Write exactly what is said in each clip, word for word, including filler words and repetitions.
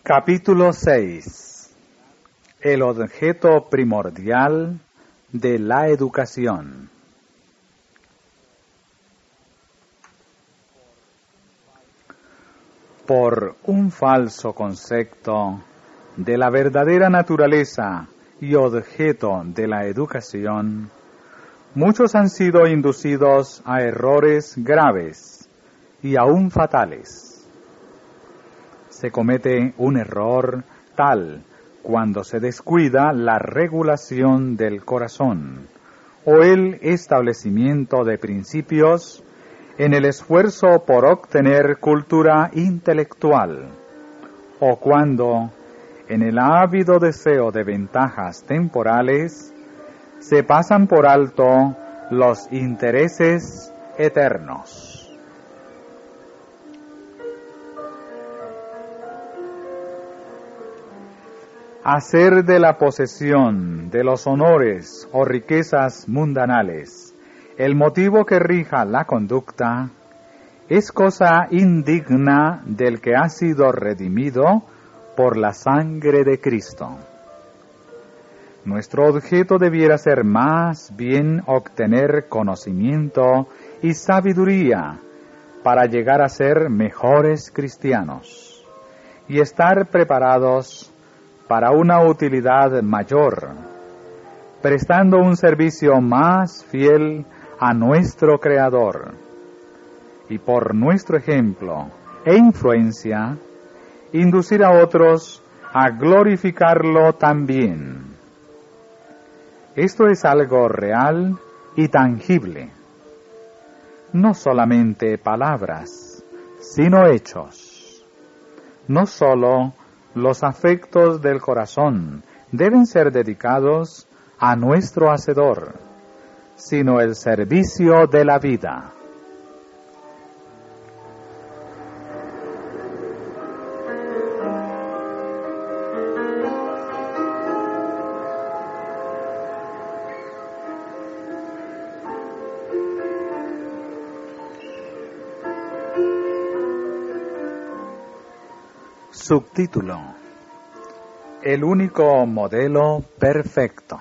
Capítulo seis. El objeto primordial de la educación. Por un falso concepto de la verdadera naturaleza y objeto de la educación, muchos han sido inducidos a errores graves y aún fatales. Se comete un error tal cuando se descuida la regulación del corazón o el establecimiento de principios en el esfuerzo por obtener cultura intelectual, o cuando, en el ávido deseo de ventajas temporales, se pasan por alto los intereses eternos. Hacer de la posesión de los honores o riquezas mundanales el motivo que rija la conducta es cosa indigna del que ha sido redimido por la sangre de Cristo. Nuestro objeto debiera ser más bien obtener conocimiento y sabiduría para llegar a ser mejores cristianos y estar preparados para una utilidad mayor, prestando un servicio más fiel a nuestro Creador, y por nuestro ejemplo e influencia, inducir a otros a glorificarlo también. Esto es algo real y tangible, no solamente palabras, sino hechos. No solo los afectos del corazón deben ser dedicados a nuestro Hacedor, sino el servicio de la vida. Subtítulo: El único modelo perfecto.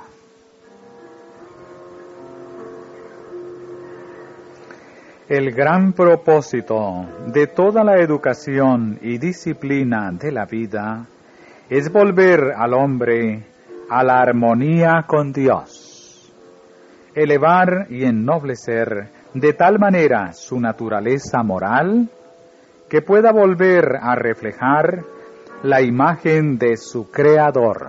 El gran propósito de toda la educación y disciplina de la vida es volver al hombre a la armonía con Dios, elevar y ennoblecer de tal manera su naturaleza moral que pueda volver a reflejar la imagen de su Creador.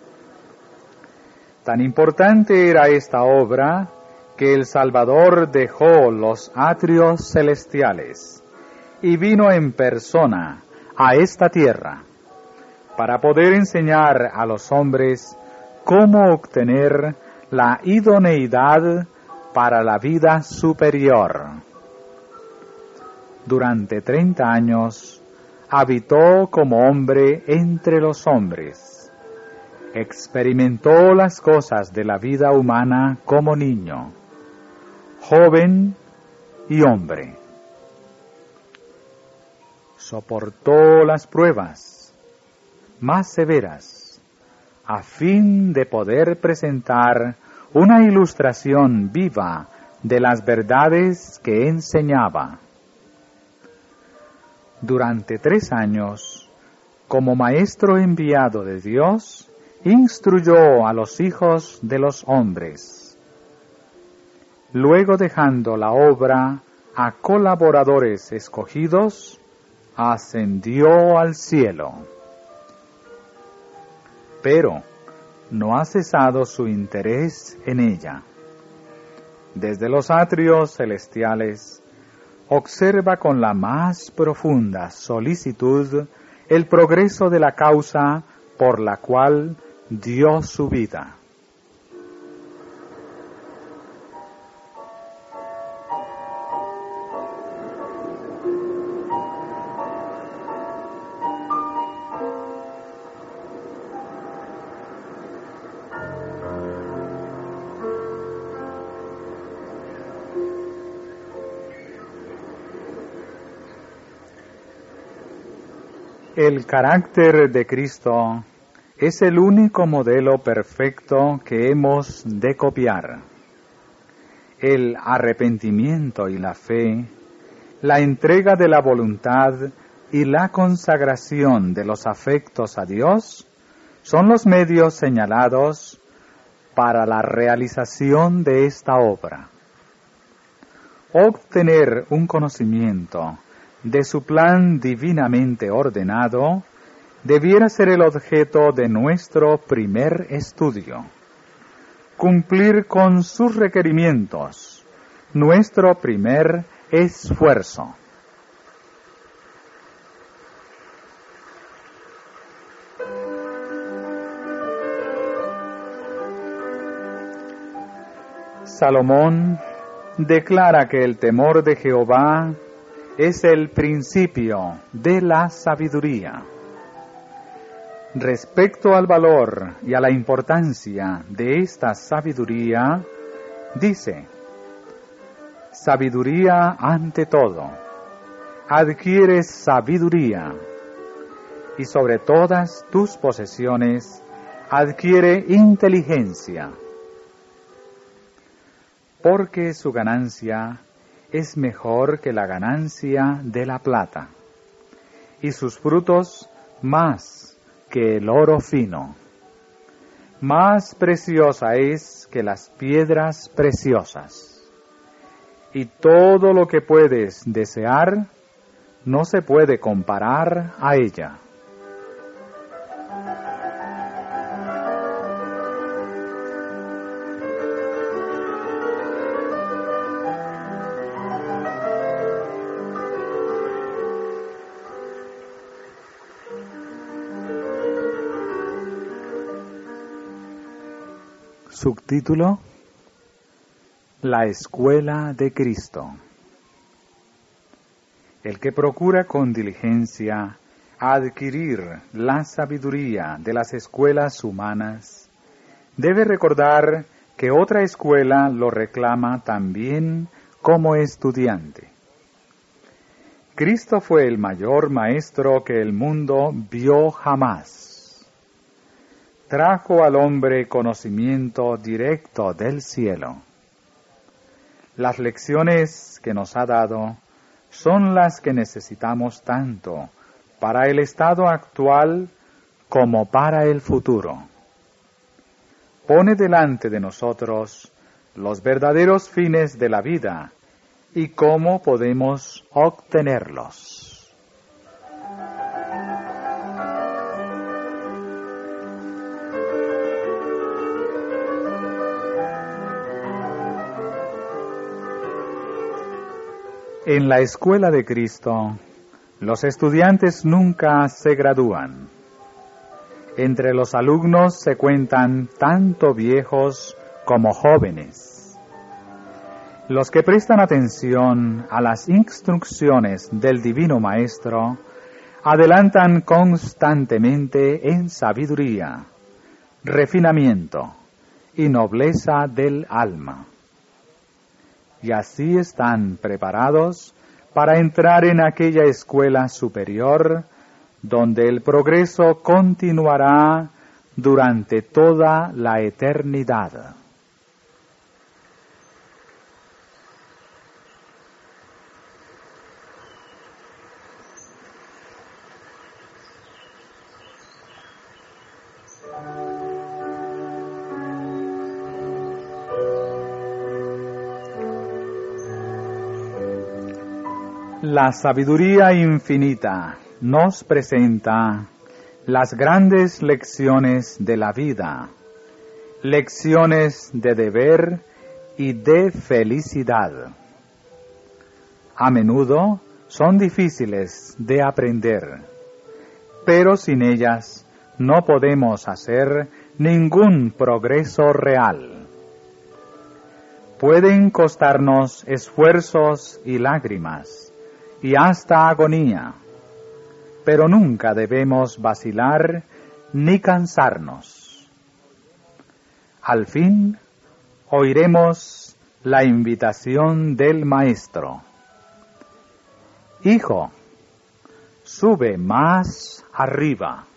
Tan importante era esta obra que el Salvador dejó los atrios celestiales y vino en persona a esta tierra para poder enseñar a los hombres cómo obtener la idoneidad para la vida superior. Durante treinta años habitó como hombre entre los hombres. Experimentó las cosas de la vida humana como niño, joven y hombre. Soportó las pruebas más severas a fin de poder presentar una ilustración viva de las verdades que enseñaba. Durante tres años, como maestro enviado de Dios, instruyó a los hijos de los hombres. Luego, dejando la obra a colaboradores escogidos, ascendió al cielo. Pero no ha cesado su interés en ella. Desde los atrios celestiales, observa con la más profunda solicitud el progreso de la causa por la cual dio su vida. El carácter de Cristo es el único modelo perfecto que hemos de copiar. El arrepentimiento y la fe, la entrega de la voluntad y la consagración de los afectos a Dios son los medios señalados para la realización de esta obra. Obtener un conocimiento de su plan divinamente ordenado debiera ser el objeto de nuestro primer estudio. Cumplir con sus requerimientos, nuestro primer esfuerzo. Salomón declara que el temor de Jehová es el principio de la sabiduría. Respecto al valor y a la importancia de esta sabiduría, dice: sabiduría ante todo, adquieres sabiduría, y sobre todas tus posesiones adquiere inteligencia, porque su ganancia es mejor que la ganancia de la plata, y sus frutos más que el oro fino. Más preciosa es que las piedras preciosas, y todo lo que puedes desear no se puede comparar a ella. Subtítulo: La Escuela de Cristo. El que procura con diligencia adquirir la sabiduría de las escuelas humanas, debe recordar que otra escuela lo reclama también como estudiante. Cristo fue el mayor maestro que el mundo vio jamás. Trajo al hombre conocimiento directo del cielo. Las lecciones que nos ha dado son las que necesitamos tanto para el estado actual como para el futuro. Pone delante de nosotros los verdaderos fines de la vida y cómo podemos obtenerlos. En la escuela de Cristo, los estudiantes nunca se gradúan. Entre los alumnos se cuentan tanto viejos como jóvenes. Los que prestan atención a las instrucciones del Divino Maestro adelantan constantemente en sabiduría, refinamiento y nobleza del alma. Y así están preparados para entrar en aquella escuela superior donde el progreso continuará durante toda la eternidad. La sabiduría infinita nos presenta las grandes lecciones de la vida, lecciones de deber y de felicidad. A menudo son difíciles de aprender, pero sin ellas no podemos hacer ningún progreso real. Pueden costarnos esfuerzos y lágrimas, y hasta agonía, pero nunca debemos vacilar ni cansarnos. Al fin, oiremos la invitación del Maestro. Hijo, sube más arriba.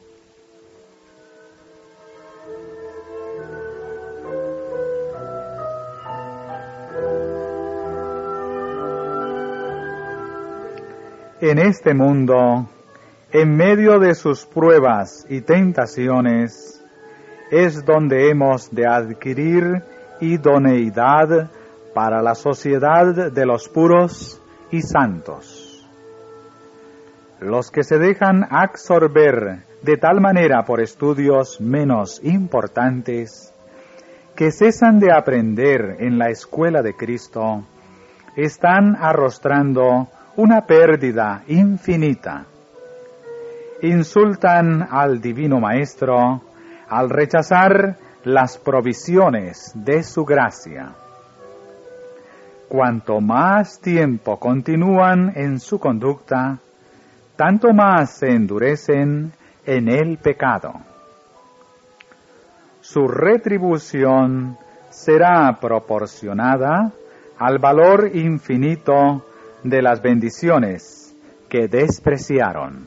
En este mundo, en medio de sus pruebas y tentaciones, es donde hemos de adquirir idoneidad para la sociedad de los puros y santos. Los que se dejan absorber de tal manera por estudios menos importantes, que cesan de aprender en la escuela de Cristo, están arrostrando una pérdida infinita. Insultan al Divino Maestro al rechazar las provisiones de su gracia. Cuanto más tiempo continúan en su conducta, tanto más se endurecen en el pecado. Su retribución será proporcionada al valor infinito de las bendiciones que despreciaron.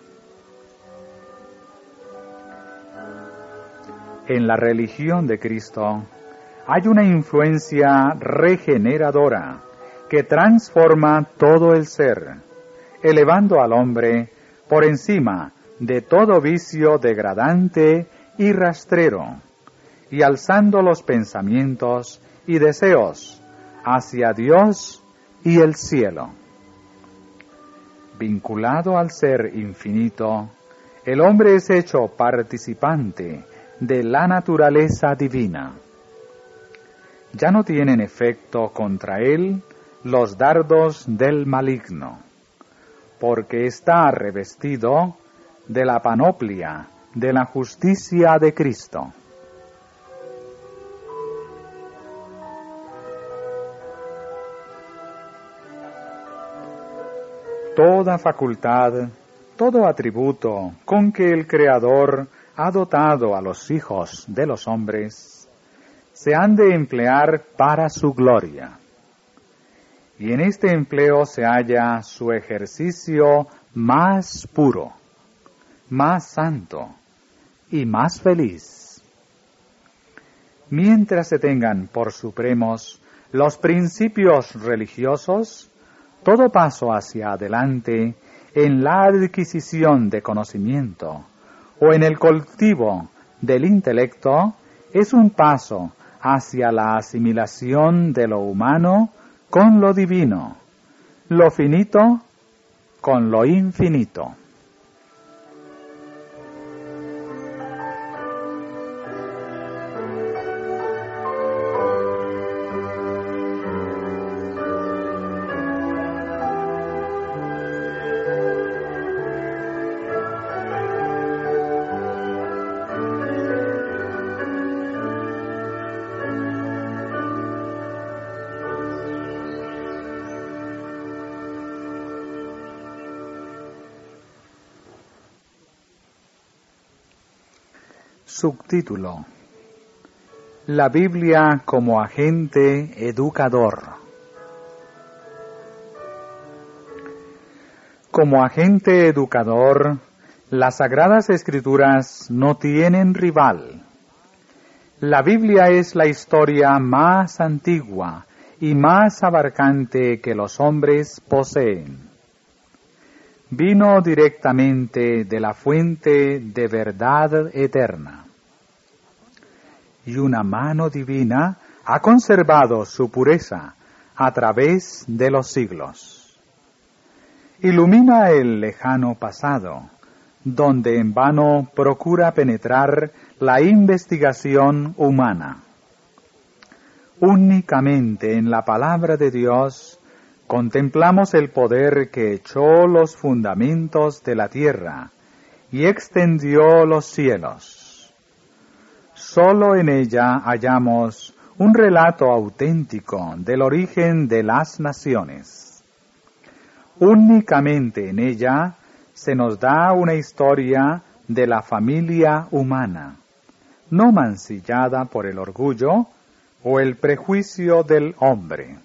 En la religión de Cristo hay una influencia regeneradora que transforma todo el ser, elevando al hombre por encima de todo vicio degradante y rastrero, y alzando los pensamientos y deseos hacia Dios y el cielo. Vinculado al ser infinito, el hombre es hecho participante de la naturaleza divina. Ya no tienen efecto contra él los dardos del maligno, porque está revestido de la panoplia de la justicia de Cristo. Toda facultad, todo atributo con que el Creador ha dotado a los hijos de los hombres, se han de emplear para su gloria. Y en este empleo se halla su ejercicio más puro, más santo y más feliz. Mientras se tengan por supremos los principios religiosos, todo paso hacia adelante en la adquisición de conocimiento o en el cultivo del intelecto es un paso hacia la asimilación de lo humano con lo divino, lo finito con lo infinito. Subtítulo: La Biblia como agente educador. Como agente educador, las Sagradas Escrituras no tienen rival. La Biblia es la historia más antigua y más abarcante que los hombres poseen. Vino directamente de la fuente de verdad eterna. Y una mano divina ha conservado su pureza a través de los siglos. Ilumina el lejano pasado, donde en vano procura penetrar la investigación humana. Únicamente en la palabra de Dios contemplamos el poder que echó los fundamentos de la tierra y extendió los cielos. Solo en ella hallamos un relato auténtico del origen de las naciones. Únicamente en ella se nos da una historia de la familia humana, no mancillada por el orgullo o el prejuicio del hombre.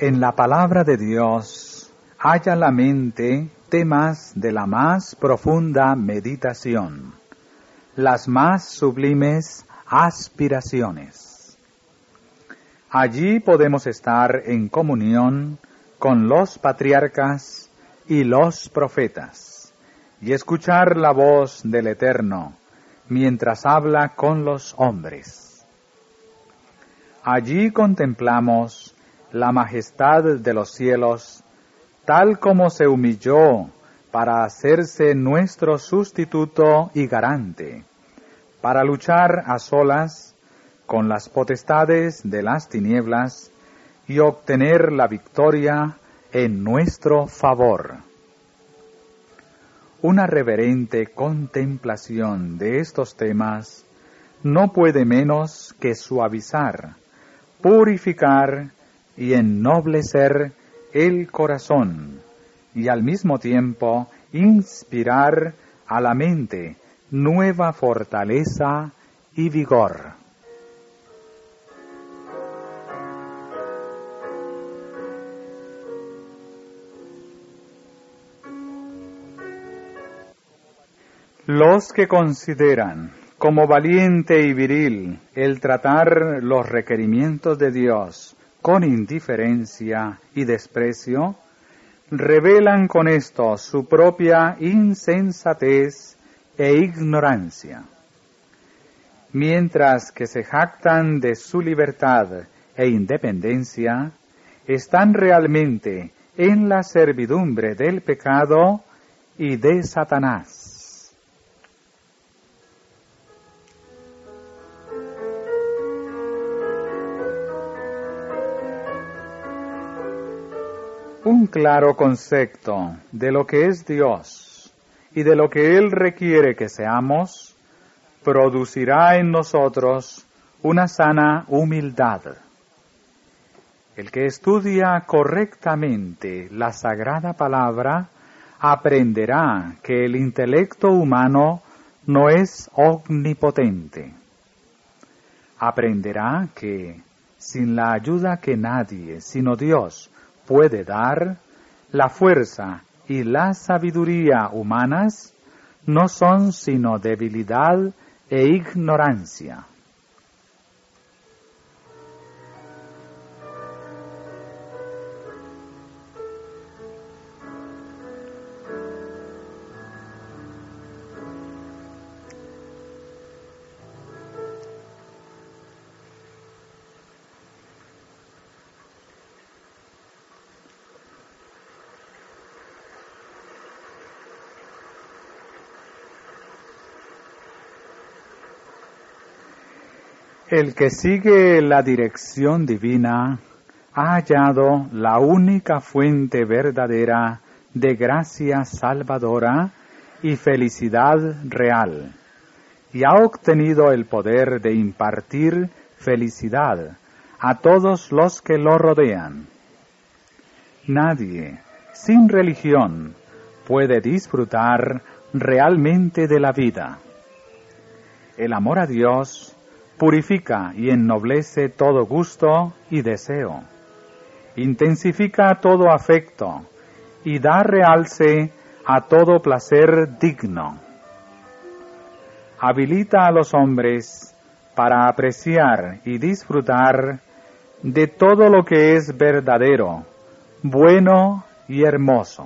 En la palabra de Dios halla la mente temas de la más profunda meditación, las más sublimes aspiraciones. Allí podemos estar en comunión con los patriarcas y los profetas, y escuchar la voz del Eterno mientras habla con los hombres. Allí contemplamos la majestad de los cielos, tal como se humilló para hacerse nuestro sustituto y garante, para luchar a solas con las potestades de las tinieblas y obtener la victoria en nuestro favor. Una reverente contemplación de estos temas no puede menos que suavizar, purificar y ennoblecer el corazón, y al mismo tiempo inspirar a la mente nueva fortaleza y vigor. Los que consideran como valiente y viril el tratar los requerimientos de Dios con indiferencia y desprecio, revelan con esto su propia insensatez e ignorancia. Mientras que se jactan de su libertad e independencia, están realmente en la servidumbre del pecado y de Satanás. Un claro concepto de lo que es Dios y de lo que Él requiere que seamos, producirá en nosotros una sana humildad. El que estudia correctamente la Sagrada Palabra aprenderá que el intelecto humano no es omnipotente. Aprenderá que, sin la ayuda que nadie, sino Dios, puede dar, la fuerza y la sabiduría humanas no son sino debilidad e ignorancia. El que sigue la dirección divina ha hallado la única fuente verdadera de gracia salvadora y felicidad real, y ha obtenido el poder de impartir felicidad a todos los que lo rodean. Nadie, sin religión, puede disfrutar realmente de la vida. El amor a Dios purifica y ennoblece todo gusto y deseo, intensifica todo afecto y da realce a todo placer digno. Habilita a los hombres para apreciar y disfrutar de todo lo que es verdadero, bueno y hermoso.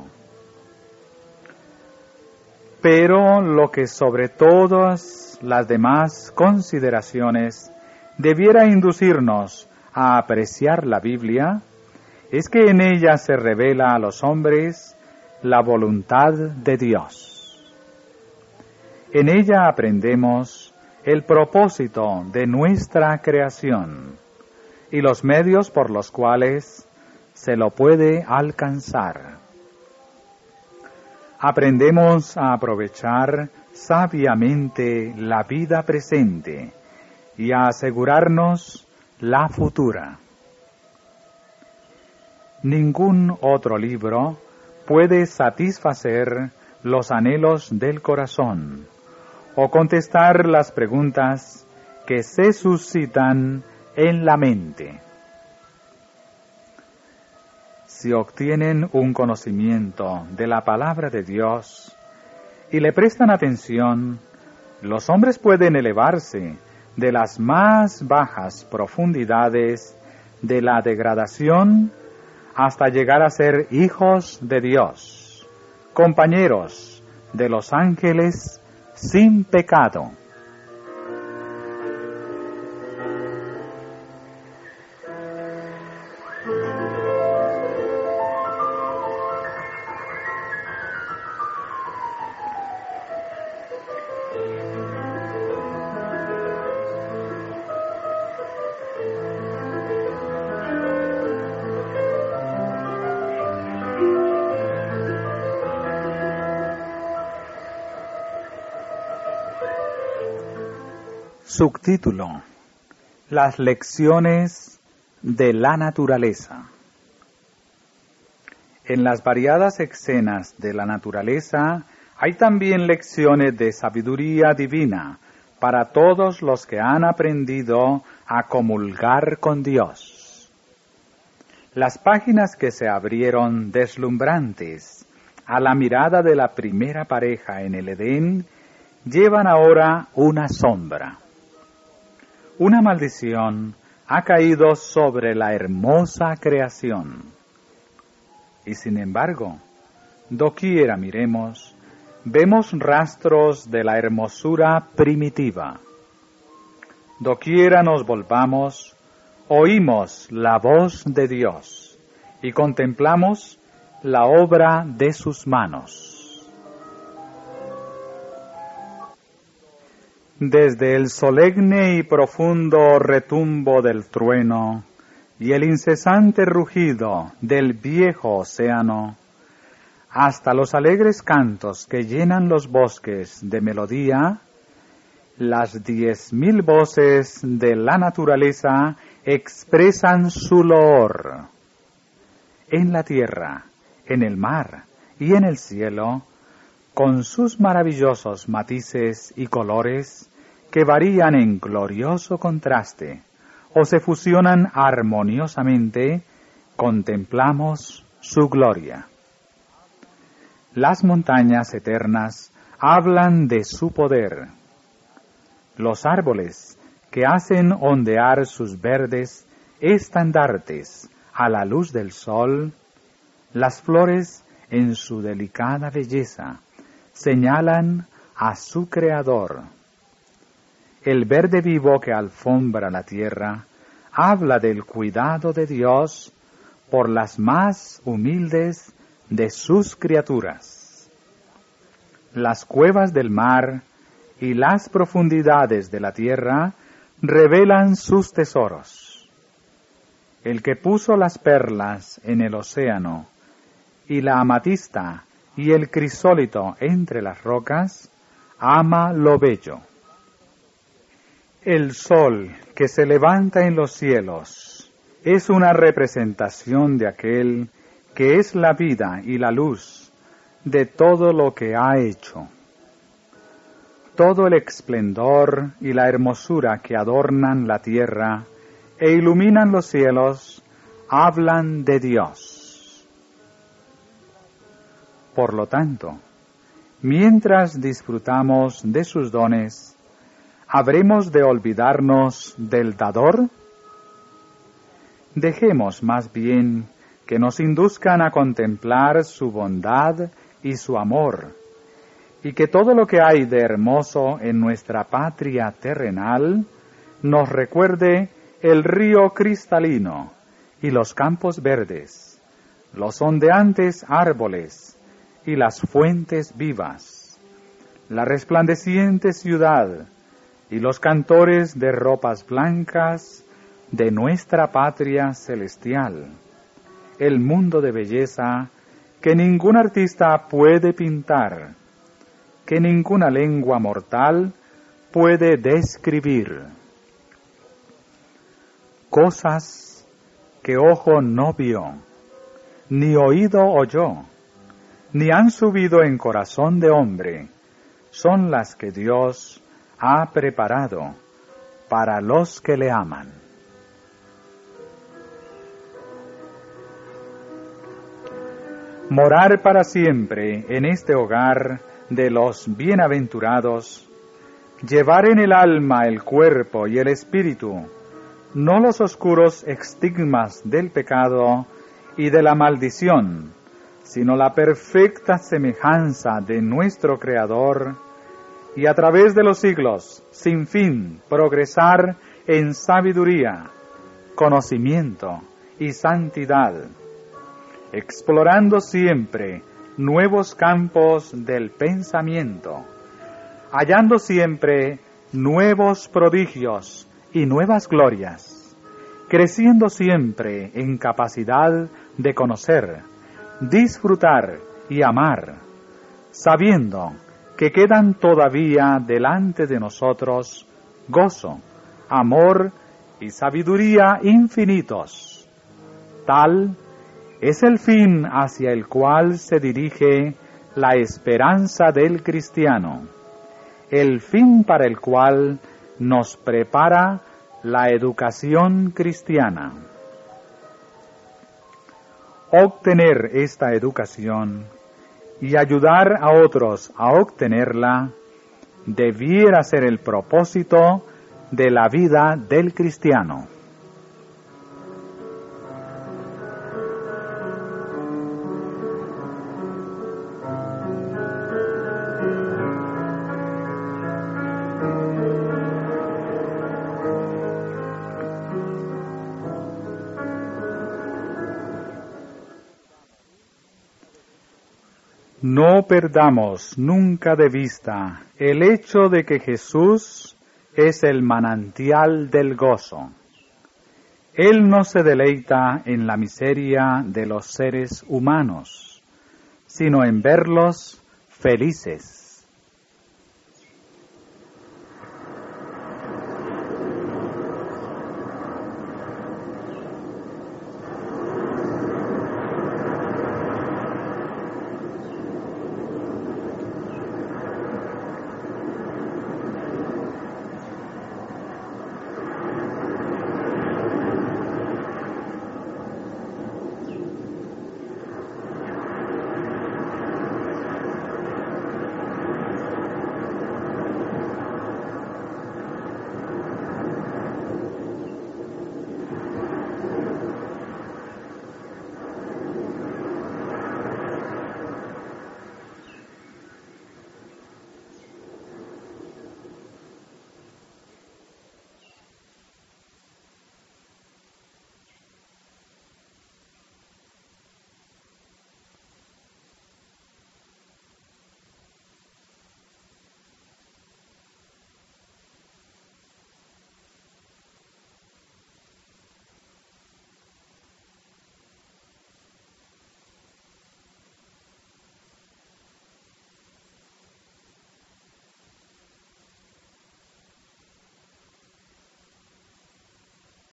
Pero lo que sobre todas las demás consideraciones debiera inducirnos a apreciar la Biblia es que en ella se revela a los hombres la voluntad de Dios. En ella aprendemos el propósito de nuestra creación y los medios por los cuales se lo puede alcanzar. Aprendemos a aprovechar sabiamente la vida presente y a asegurarnos la futura. Ningún otro libro puede satisfacer los anhelos del corazón o contestar las preguntas que se suscitan en la mente. si obtienen un conocimiento de la palabra de Dios y le prestan atención, los hombres pueden elevarse de las más bajas profundidades de la degradación hasta llegar a ser hijos de Dios, compañeros de los ángeles sin pecado. Subtítulo: Las lecciones de la naturaleza. En las variadas escenas de la naturaleza hay también lecciones de sabiduría divina para todos los que han aprendido a comulgar con Dios. Las páginas que se abrieron deslumbrantes a la mirada de la primera pareja en el Edén llevan ahora una sombra. Una maldición ha caído sobre la hermosa creación. Y sin embargo, doquiera miremos, vemos rastros de la hermosura primitiva. Doquiera nos volvamos, oímos la voz de Dios y contemplamos la obra de sus manos. Desde el solemne y profundo retumbo del trueno y el incesante rugido del viejo océano, hasta los alegres cantos que llenan los bosques de melodía, las diez mil voces de la naturaleza expresan su loor. En la tierra, en el mar y en el cielo, con sus maravillosos matices y colores que varían en glorioso contraste o se fusionan armoniosamente, contemplamos su gloria. Las montañas eternas hablan de su poder. Los árboles que hacen ondear sus verdes estandartes a la luz del sol, las flores en su delicada belleza, señalan a su Creador. El verde vivo que alfombra la tierra habla del cuidado de Dios por las más humildes de sus criaturas. Las cuevas del mar y las profundidades de la tierra revelan sus tesoros. El que puso las perlas en el océano y la amatista y el crisólito entre las rocas, ama lo bello. El sol que se levanta en los cielos es una representación de aquel que es la vida y la luz de todo lo que ha hecho. Todo el esplendor y la hermosura que adornan la tierra e iluminan los cielos hablan de Dios. Por lo tanto, mientras disfrutamos de sus dones, ¿habremos de olvidarnos del dador? Dejemos más bien que nos induzcan a contemplar su bondad y su amor, y que todo lo que hay de hermoso en nuestra patria terrenal nos recuerde el río cristalino y los campos verdes, los ondeantes árboles y las fuentes vivas, la resplandeciente ciudad y los cantores de ropas blancas de nuestra patria celestial, el mundo de belleza que ningún artista puede pintar, que ninguna lengua mortal puede describir. Cosas que ojo no vio, ni oído oyó, ni han subido en corazón de hombre, son las que Dios ha preparado para los que le aman. morar para siempre en este hogar de los bienaventurados, llevar en el alma, el cuerpo y el espíritu, no los oscuros estigmas del pecado y de la maldición, sino la perfecta semejanza de nuestro Creador, y a través de los siglos, sin fin, progresar en sabiduría, conocimiento y santidad, explorando siempre nuevos campos del pensamiento, hallando siempre nuevos prodigios y nuevas glorias, creciendo siempre en capacidad de conocer, disfrutar y amar, sabiendo que quedan todavía delante de nosotros gozo, amor y sabiduría infinitos. Tal es el fin hacia el cual se dirige la esperanza del cristiano, el fin para el cual nos prepara la educación cristiana. Obtener esta educación y ayudar a otros a obtenerla debiera ser el propósito de la vida del cristiano. No perdamos nunca de vista el hecho de que Jesús es el manantial del gozo. Él no se deleita en la miseria de los seres humanos, sino en verlos felices.